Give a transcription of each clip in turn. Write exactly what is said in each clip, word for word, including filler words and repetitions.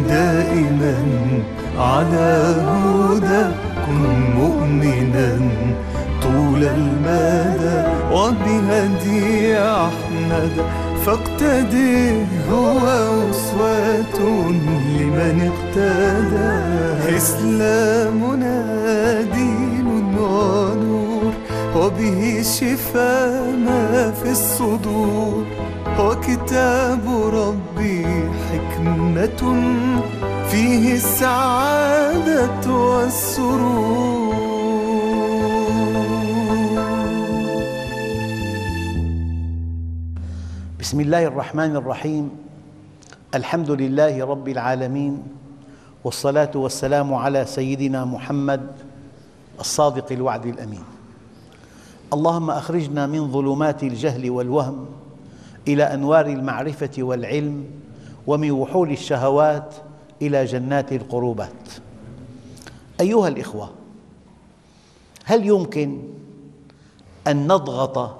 دائما على هدى، كن مؤمنا طول المدى وبهدي أحمد فاقتدي، هو أسوة لمن اقتدى. إسلامنا دين ونور، وبه شفاء ما في الصدور، وكتاب ربي حكمة فيه السعادة والسرور. بسم الله الرحمن الرحيم. الحمد لله رب العالمين، والصلاة والسلام على سيدنا محمد الصادق الوعد الأمين. اللهم أخرجنا من ظلمات الجهل والوهم إلى أنوار المعرفة والعلم، ومن وحول الشهوات إلى جنات القربات. أيها الإخوة، هل يمكن أن نضغط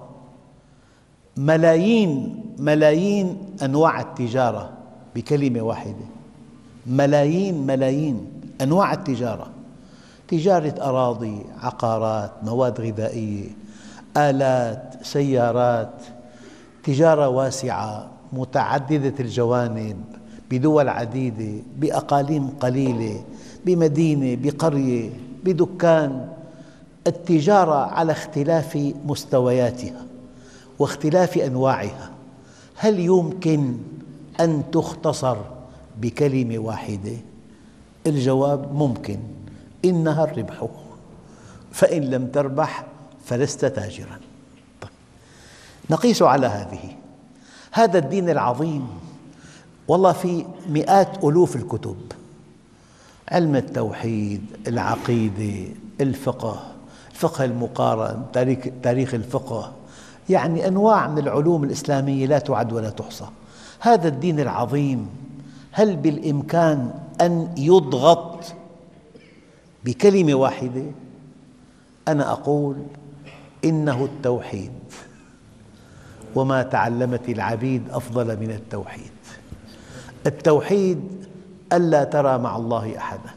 ملايين ملايين أنواع التجارة بكلمة واحدة؟ ملايين ملايين أنواع التجارة، تجارة أراضي، عقارات، مواد غذائية، آلات، سيارات، تجارة واسعة متعددة الجوانب بدول عديدة، بأقاليم قليلة، بمدينة، بقرية، بدكان. التجارة على اختلاف مستوياتها واختلاف أنواعها. هل يمكن أن تختصر بكلمة واحدة؟ الجواب ممكن، إنها الربح، فإن لم تربح فلست تاجراً. طيب، نقيس على هذه هذا الدين العظيم. والله في مئات ألوف الكتب، علم التوحيد، العقيدة، الفقه، الفقه المقارن، تاريخ, تاريخ الفقه، يعني أنواع من العلوم الإسلامية لا تعد ولا تحصى. هذا الدين العظيم هل بالإمكان أن يضغط بكلمة واحدة؟ أنا أقول إنه التوحيد، وما تعلمت العبيد أفضل من التوحيد. التوحيد ألا ترى مع الله أحدا.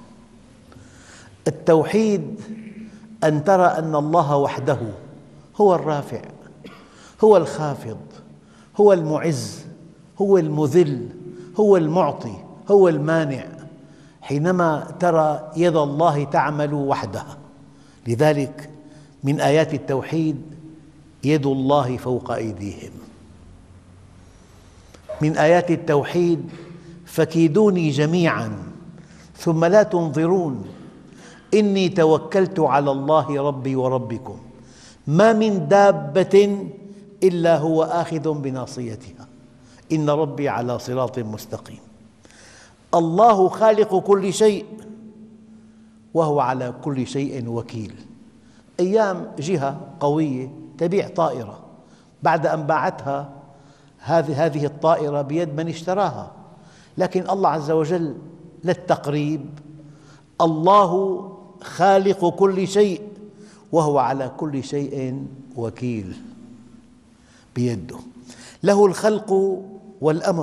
التوحيد أن ترى أن الله وحده هو الرافع، هو الخافض، هو المعز، هو المذل، هو المعطي، هو المانع. حينما ترى يد الله تعمل وحدها، لذلك من آيات التوحيد يد الله فوق أيديهم. من آيات التوحيد فكيدوني جميعاً ثم لا تنظرون، إني توكلت على الله ربي وربكم، ما من دابة إلا هو آخذ بناصيتها، إن ربي على صراط مستقيم. الله خالق كل شيء، وهو على كل شيء وكيل. أيام جهة قوية تبيع طائرة، بعد أن باعتها هذه هذه الطائرة بيد من اشتراها، لكن الله عز وجل للتقريب، الله خالق كل شيء وهو على كل شيء وكيل، بيده، له الخلق والأمر.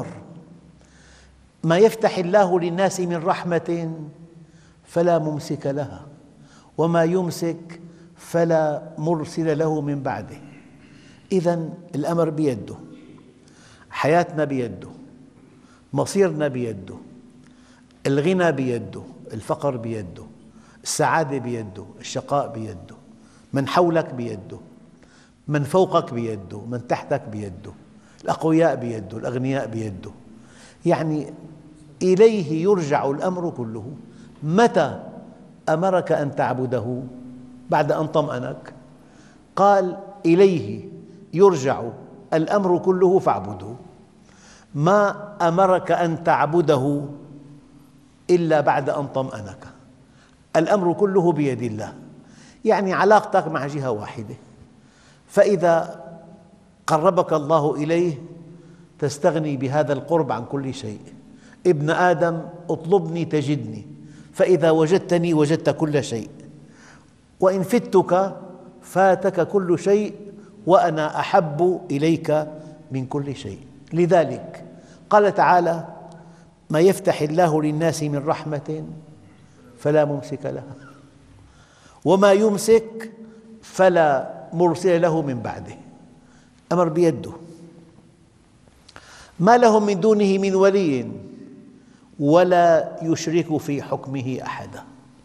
ما يفتح الله للناس من رحمة فلا ممسك لها، وما يمسك فلا مرسل له من بعده. إذن الأمر بيده، حياتنا بيده، مصيرنا بيده، الغنى بيده، الفقر بيده، السعادة بيده، الشقاء بيده، من حولك بيده، من فوقك بيده، من تحتك بيده، الأقوياء بيده، الأغنياء بيده. يعني إليه يرجع الأمر كله. متى أمرك أن تعبده؟ بعد أن طمأنك، قال إليه يرجع الأمر كله فاعبده. ما أمرك أن تعبده إلا بعد أن طمأنك. الأمر كله بيد الله، يعني علاقتك مع جهة واحدة، فإذا قربك الله إليه تستغني بهذا القرب عن كل شيء. ابن آدم اطلبني تجدني، فإذا وجدتني وجدت كل شيء، وإن فتك فاتك كل شيء، وأنا أحب إليك من كل شيء. لذلك قال تعالى: ما يفتح الله للناس من رحمة فلا ممسك لها وما يمسك فلا مرسل له من بعده. أمر بيده، ما لهم من دونه من ولي ولا يشرك في حكمه أحدا.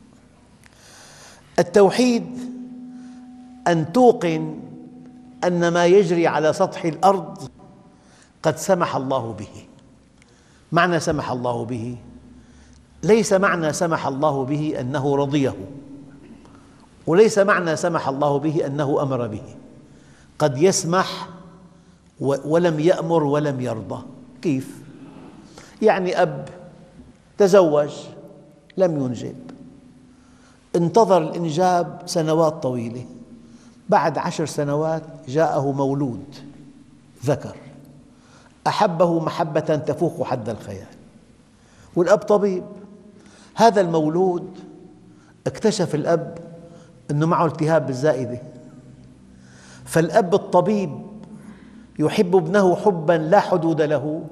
التوحيد أن توقن أن ما يجري على سطح الأرض قد سمح الله به. معنى سمح الله به ليس معنى سمح الله به أنه رضيه، وليس معنى سمح الله به أنه أمر به. قد يسمح ولم يأمر ولم يرضى. كيف؟ يعني أب تزوج لم ينجب، انتظر الإنجاب سنوات طويلة، بعد عشر سنوات جاءه مولود ذكر أحبه محبة تفوق حد الخيال، والأب طبيب. هذا المولود اكتشف الأب أنه معه التهاب بالزائدة، فالأب الطبيب يحب ابنه حباً لا حدود له،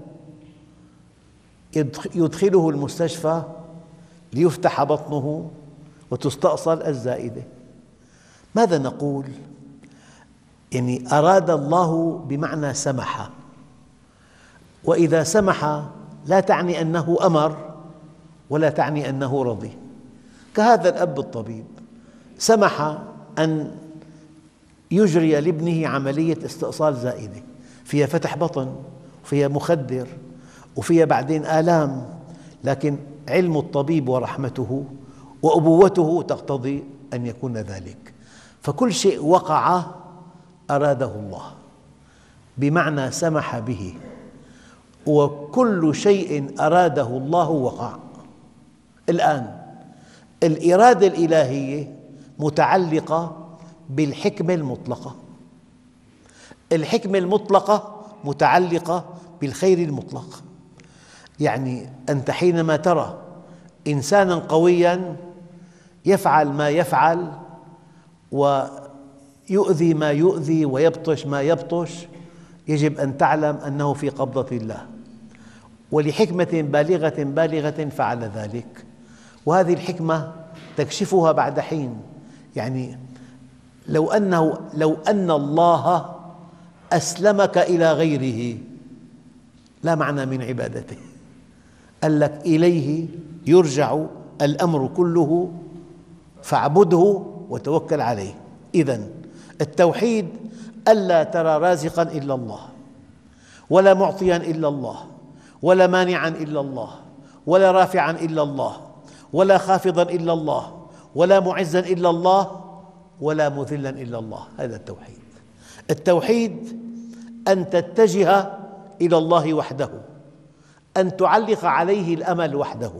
يدخله المستشفى ليفتح بطنه وتستأصل الزائدة. ماذا نقول؟ يعني أراد الله بمعنى سمح، وإذا سمح لا تعني أنه أمر ولا تعني أنه رضي. كهذا الأب الطبيب سمح أن يجري لابنه عملية استئصال زائدة فيها فتح بطن وفيها مخدر وفيها بعدين آلام، لكن علم الطبيب ورحمته وأبوته تقتضي أن يكون ذلك. فكل شيء وقع أراده الله بمعنى سمح به، وكل شيء أراده الله وقع. الآن الإرادة الإلهية متعلقة بالحكمة المطلقة، الحكمة المطلقة متعلقة بالخير المطلق. يعني أنت حينما ترى إنساناً قوياً يفعل ما يفعل ويؤذي ما يؤذي ويبطش ما يبطش، يجب أن تعلم أنه في قبضة الله، ولحكمة بالغة بالغة فعل ذلك، وهذه الحكمة تكشفها بعد حين. يعني لو أنه لو أن الله أسلمك إلى غيره لا معنى من عبادته، قال لك إليه يرجع الأمر كله فاعبده وتوكل عليه. إذن التوحيد ألا ترى رازقاً إلا الله، ولا معطياً إلا الله، ولا مانعاً إلا الله، ولا رافعاً إلا الله، ولا خافضاً إلا الله، ولا معزاً إلا الله، ولا مذلاً إلا الله. هذا التوحيد. التوحيد أن تتجه إلى الله وحده، أن تعلق عليه الأمل وحده،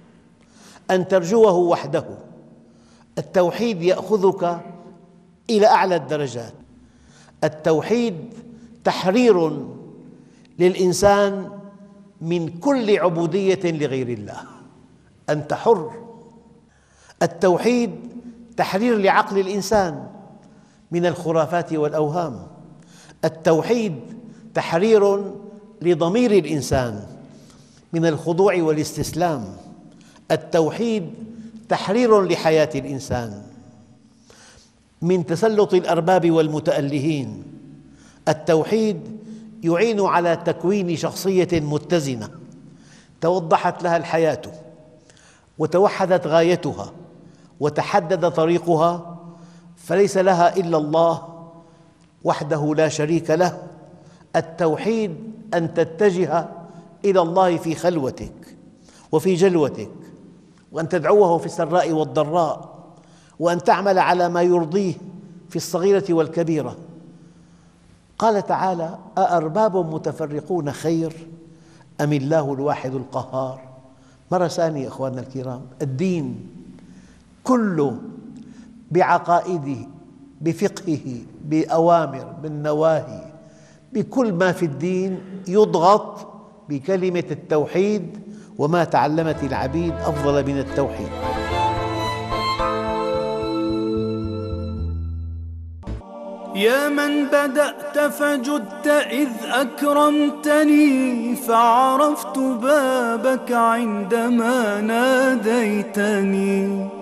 أن ترجوه وحده. التوحيد يأخذك إلى أعلى الدرجات. التوحيد تحرير للإنسان من كل عبودية لغير الله، أنت حر. التوحيد تحرير لعقل الإنسان من الخرافات والأوهام. التوحيد تحرير لضمير الإنسان من الخضوع والاستسلام. التوحيد تحرير لحياة الإنسان من تسلط الأرباب والمتألهين. التوحيد يعين على تكوين شخصية متزنة توضحت لها الحياة وتوحدت غايتها وتحدد طريقها، فليس لها إلا الله وحده لا شريك له. التوحيد أن تتجه إلى الله في خلوتك وفي جلوتك، وأن تدعوه في السراء والضراء، وأن تعمل على ما يرضيه في الصغيرة والكبيرة. قال تعالى: أأرباب متفرقون خير أم الله الواحد القهار. مرة ثانية أخواننا الكرام، الدين كله بعقائده بفقهه بأوامر بالنواهي بكل ما في الدين يضغط بكلمة التوحيد، وما تعلمت العبيد أفضل من التوحيد. يا من بدأت فجدت إذ أكرمتني، فعرفت بابك عندما ناديتني.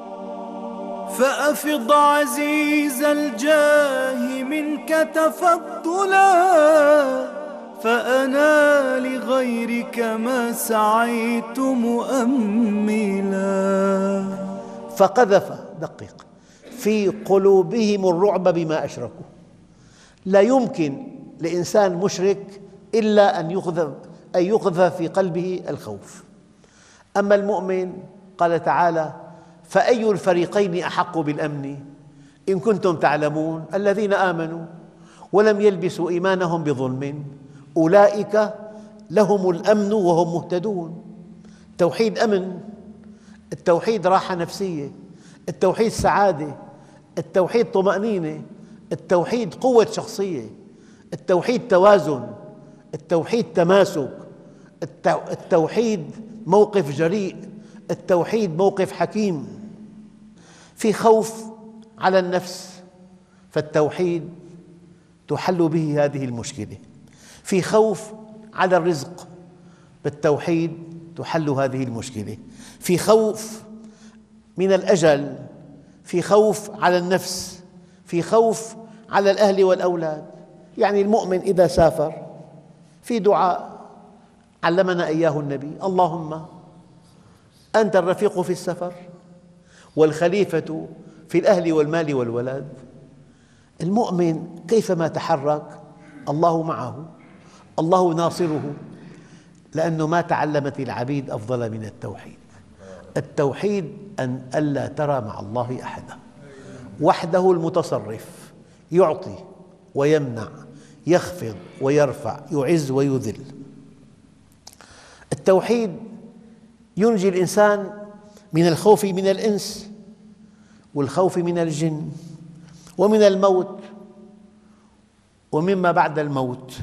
فأفض عزيز الجاه منك تفضلا، فأنا لغيرك ما سعيت مؤملا. فقذف دقق في قلوبهم الرعب بما أشركوا. لا يمكن لإنسان مشرك إلا أن يقذف أن يقذف في قلبه الخوف. أما المؤمن قال تعالى: فأي الفريقين أحق بالأمن إن كنتم تعلمون الذين آمنوا ولم يلبسوا إيمانهم بظلم أولئك لهم الأمن وهم مهتدون. التوحيد أمن، التوحيد راحة نفسية، التوحيد سعادة، التوحيد طمأنينة، التوحيد قوة شخصية، التوحيد توازن، التوحيد تماسك، التوحيد موقف جريء، التوحيد موقف حكيم. في خوف على النفس، فالتوحيد تحل به هذه المشكلة. في خوف على الرزق، بالتوحيد تحل هذه المشكلة. في خوف من الأجل، في خوف على النفس، في خوف على الأهل والأولاد. يعني المؤمن إذا سافر في دعاء علمنا إياه النبي: اللهم أنت الرفيق في السفر والخليفة في الأهل والمال والولد. المؤمن كيفما تحرك الله معه، الله ناصره، لأنه ما تعلمت العبيد أفضل من التوحيد. التوحيد أن ألا ترى مع الله أحدا، وحده المتصرف، يعطي ويمنع، يخفض ويرفع، يعز ويذل. التوحيد ينجي الإنسان من الخوف من الإنس والخوف من الجن ومن الموت ومما بعد الموت.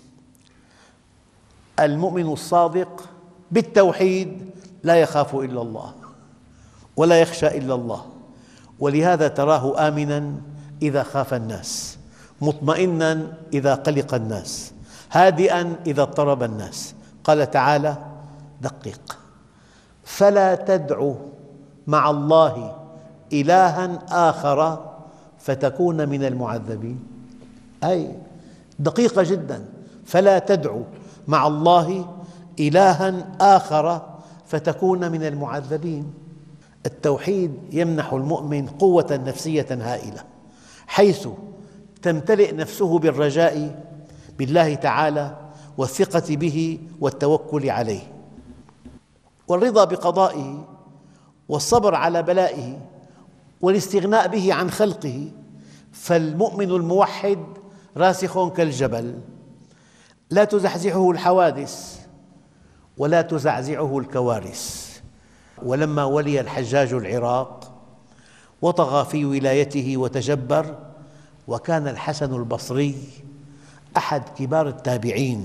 المؤمن الصادق بالتوحيد لا يخاف إلا الله ولا يخشى إلا الله، ولهذا تراه آمناً إذا خاف الناس، مطمئناً إذا قلق الناس، هادئاً إذا اضطرب الناس. قال تعالى: دقق: فلا تدع مع الله إلهاً آخر فتكون من المعذبين. أي دقيقة جداً: فلا تدع مع الله إلهاً آخر فتكون من المعذبين. التوحيد يمنح المؤمن قوة نفسية هائلة، حيث تمتلئ نفسه بالرجاء بالله تعالى والثقة به والتوكل عليه، والرضا بقضائه، والصبر على بلائه، والاستغناء به عن خلقه. فالمؤمن الموحد راسخ كالجبل، لا تزحزحه الحوادث ولا تزعزعه الكوارث. ولما ولي الحجاج العراق وطغى في ولايته وتجبر، وكان الحسن البصري أحد كبار التابعين.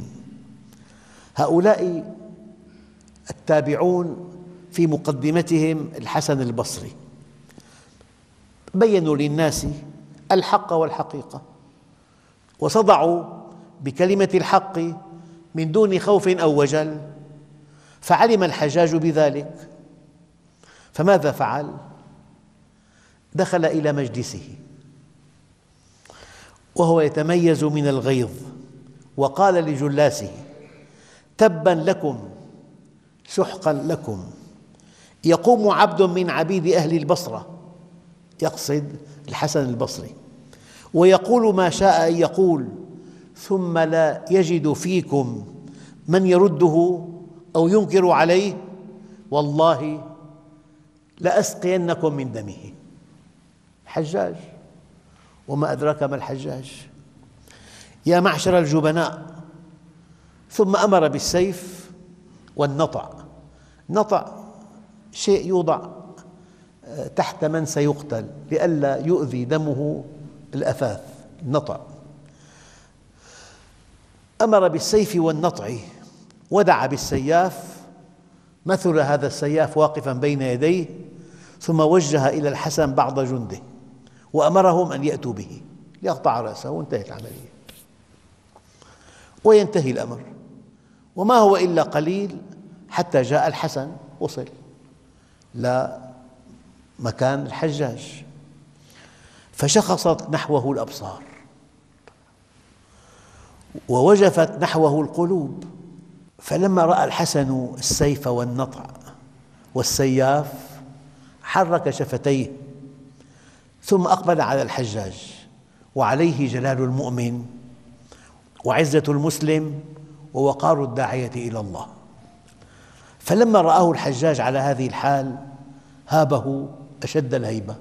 هؤلاء التابعون في مقدمتهم الحسن البصري، بيّنوا للناس الحق والحقيقة، وصدعوا بكلمة الحق من دون خوف أو وجل. فعلم الحجاج بذلك، فماذا فعل؟ دخل إلى مجلسه وهو يتميز من الغيظ، وقال لجلاسه: تبا لكم، سحقا لكم، يقوم عبد من عبيد أهل البصرة، يقصد الحسن البصري، ويقول ما شاء أن يقول، ثم لا يجد فيكم من يرده أو ينكر عليه، والله لأسقينكم من دمه. الحجاج، وما أدراك ما الحجاج، يا معشر الجبناء. ثم أمر بالسيف والنطع. نطع شيء يوضع تحت من سيقتل لئلا يؤذي دمه الأثاث، النطع. أمر بالسيف والنطع، ودعا بالسياف، مثل هذا السياف واقفاً بين يديه، ثم وجه إلى الحسن بعض جنده وأمرهم أن يأتوا به. ليقطع رأسه وانتهت العملية وينتهي الأمر. وما هو إلا قليل حتى جاء الحسن، وصل لمكان الحجاج فشخصت نحوه الأبصار ووجفت نحوه القلوب. فلما رأى الحسن السيف والنطع والسياف حرك شفتيه ثم أقبل على الحجاج وعليه جلال المؤمن وعزة المسلم ووقار الداعية إلى الله. فلما رآه الحجاج على هذه الحال هابه أشد الهيبة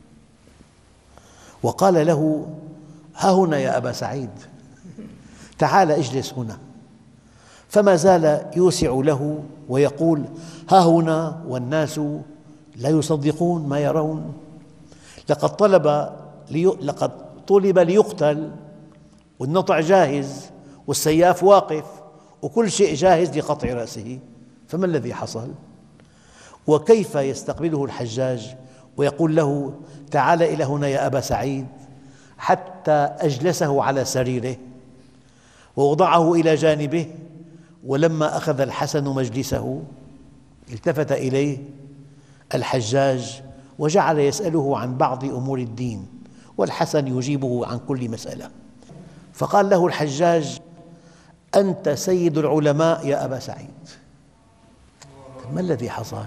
وقال له: ها هنا يا أبا سعيد، تعال اجلس هنا. فما زال يوسع له ويقول: ها هنا، والناس لا يصدقون ما يرون. لقد طلب لي... لقد طلب ليقتل والنطع جاهز والسياف واقف وكل شيء جاهز لقطع رأسه، فما الذي حصل؟ وكيف يستقبله الحجاج ويقول له: تعال إلى هنا يا أبا سعيد، حتى أجلسه على سريره ووضعه إلى جانبه. ولما أخذ الحسن مجلسه التفت إليه الحجاج وجعل يسأله عن بعض أمور الدين، والحسن يجيبه عن كل مسألة. فقال له الحجاج: أنت سيد العلماء يا أبا سعيد. ما الذي حصل؟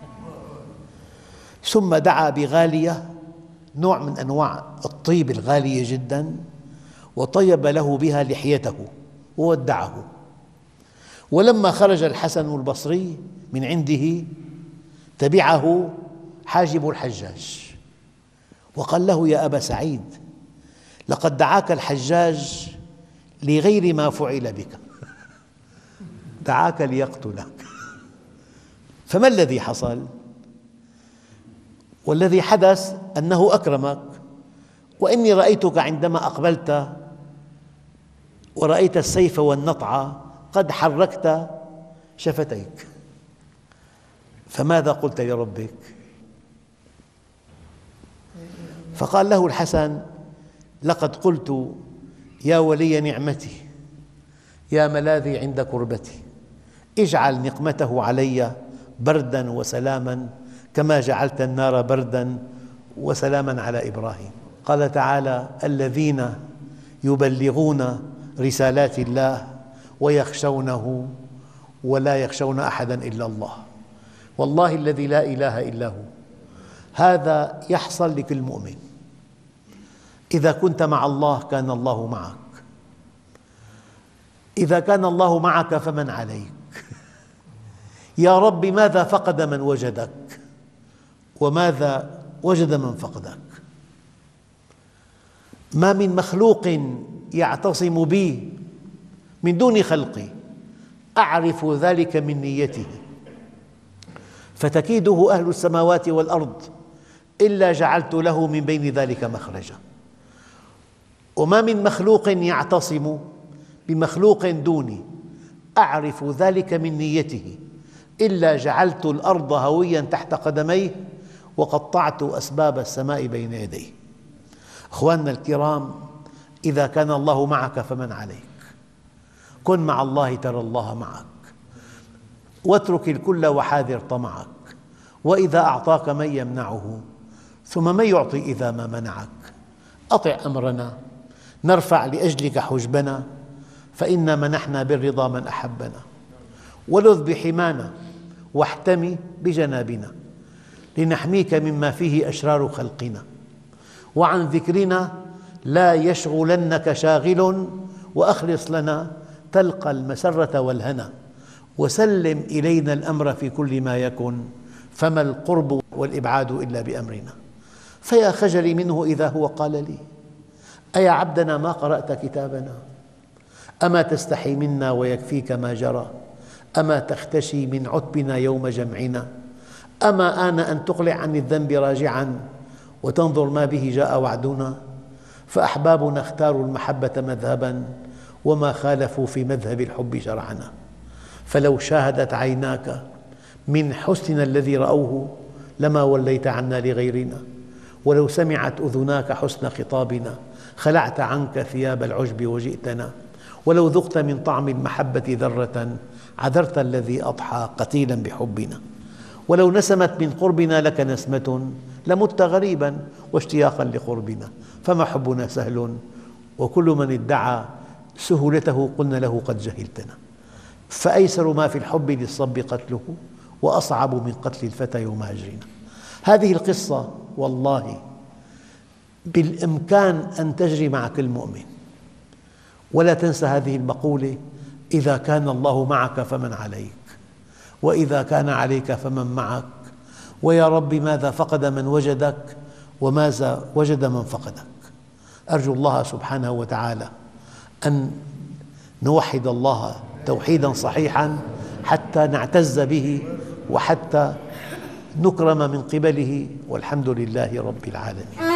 ثم دعا بغالية، نوع من أنواع الطيب الغالية جدا، وطيب له بها لحيته وودعه. ولما خرج الحسن البصري من عنده تبعه حاجب الحجاج وقال له: يا أبا سعيد، لقد دعاك الحجاج لغير ما فعل بك، دعاك ليقتلك. فما الذي حصل؟ والذي حدث أنه أكرمك، وإني رأيتك عندما أقبلت ورأيت السيف والنطع قد حركت شفتيك، فماذا قلت لربك؟ فقال له الحسن: لقد قلت: يا ولي نعمتي، يا ملاذي عند كربتي، اجعل نقمته علي بردا وسلاما كما جعلت النار بردا وسلاما على إبراهيم. قال تعالى: الذين يبلغون رسالات الله ويخشونه ولا يخشون أحدا إلا الله. والله الذي لا إله إلا هو، هذا يحصل لكل مؤمن. إذا كنت مع الله كان الله معك، إذا كان الله معك فمن عليك. يا رب، ماذا فقد من وجدك وماذا وجد من فقدك؟ ما من مخلوق يعتصم بي من دون خلقي أعرف ذلك من نيته، فتكيده أهل السماوات والأرض إلا جعلت له من بين ذلك مخرجا. وما من مخلوق يعتصم بمخلوق دوني أعرف ذلك من نيته إلا جعلت الأرض هويا تحت قدميه وقطعت أسباب السماء بين يديه. أخواننا الكرام، إذا كان الله معك فمن عليك. كن مع الله ترى الله معك، واترك الكل وحاذر طمعك. وإذا أعطاك من يمنعه، ثم من يعطي إذا ما منعك. أطع أمرنا، نرفع لأجلك حجبنا، فإنا منحنا بالرضا من أحبنا. ولذ بحمانا واحتمي بجنابنا، لنحميك مما فيه أشرار خلقنا. وعن ذكرنا لا يشغلنك شاغل، وأخلص لنا تلقى المسرة والهنا. وسلم إلينا الأمر في كل ما يكن، فما القرب والإبعاد إلا بأمرنا. فيا خجلي منه إذا هو قال لي: أيا عبدنا ما قرأت كتابنا؟ أما تستحي منا ويكفيك ما جرى؟ أما تختشي من عتبنا يوم جمعنا؟ أما آن أن تقلع عن الذنب راجعا وتنظر ما به جاء وعدنا؟ فأحبابنا اختاروا المحبة مذهبا، وما خالفوا في مذهب الحب شرعنا. فلو شاهدت عيناك من حسننا الذي رأوه لما وليت عنا لغيرنا، ولو سمعت أذناك حسن خطابنا خلعت عنك ثياب العجب وجئتنا، ولو ذقت من طعم المحبة ذرة عذرت الذي أضحى قتيلا بحبنا، ولو نسمت من قربنا لك نسمة لمت غريبا واشتياقا لقربنا، فما حبنا سهل وكل من ادعى سهولته قلنا له قد جهلتنا، فأيسر ما في الحب للصب قتله وأصعب من قتل الفتى يوم هجرنا. هذه القصة والله بالإمكان أن تجري مع كل مؤمن، ولا تنسى هذه المقولة: إذا كان الله معك فمن عليك، وإذا كان عليك فمن معك، ويا رب ماذا فقد من وجدك وماذا وجد من فقدك. أرجو الله سبحانه وتعالى أن نوحد الله توحيدا صحيحا حتى نعتز به وحتى نكرم من قبله، والحمد لله رب العالمين.